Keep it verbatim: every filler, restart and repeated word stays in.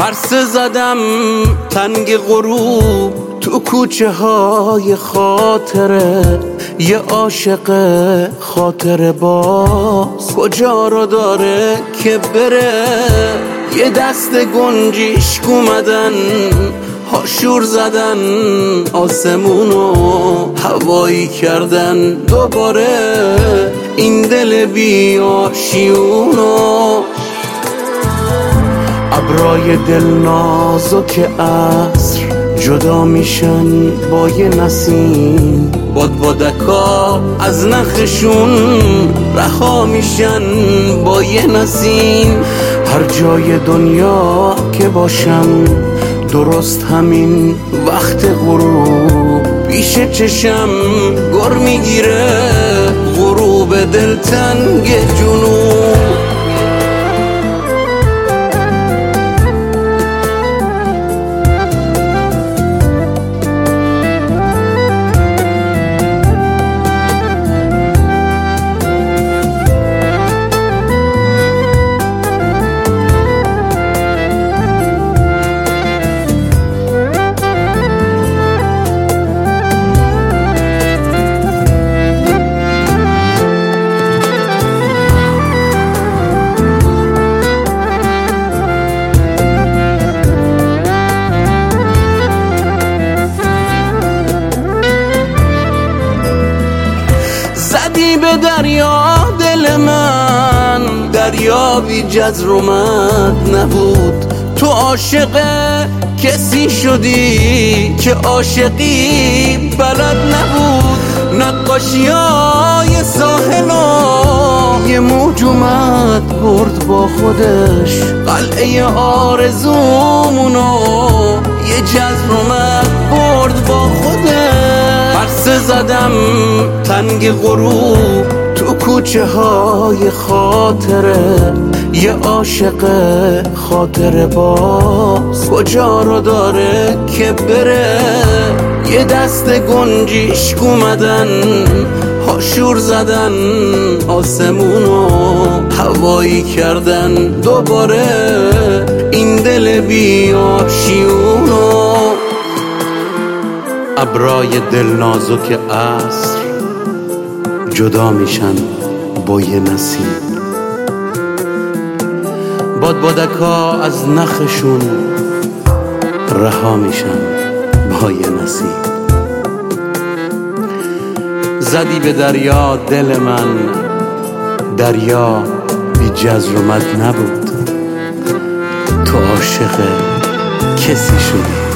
پرسه زدم تنگ غروب تو کوچه های خاطره، یه عاشق خاطر باز کجا را داره که بره. یه دست گنجیشک اومدن هاشور زدن آسمونو هوایی کردن دوباره، این دل بی آشیونو. ابرای دل نازک عصر جدا میشن با یه نسیم، بادبادکا از نخشون رها میشن با یه نسیم. هر جای دنیا که باشم درست همین وقت غروب پیش چشم گر میگیره غروب دلتنگ جنوب. زدی به دریا دل من، دریا بی جزر اومد نبود. تو عاشق کسی شدی که عاشقی بلد نبود. نقاشیای ساحلو یه موج اومد برد با خودش، قلعه آرزومونو یه جزر اومد برد با خودش. پرسه زدم تنگ غروب تو کوچه های خاطره، یه عاشق خاطر باز کجا رو داره که بره. یه دست گنجیشک اومدن هاشور زدن آسمونو هوایی کردن دوباره، این دل بی آشیونو. ابرای دل نازک عصر جدا میشن با یه نسیم، بادبادکا از نخشون رها میشن با یه نسیم. زدی به دریا دل من، دریا بی جزر و مد نبود. تو عاشق کسی شدی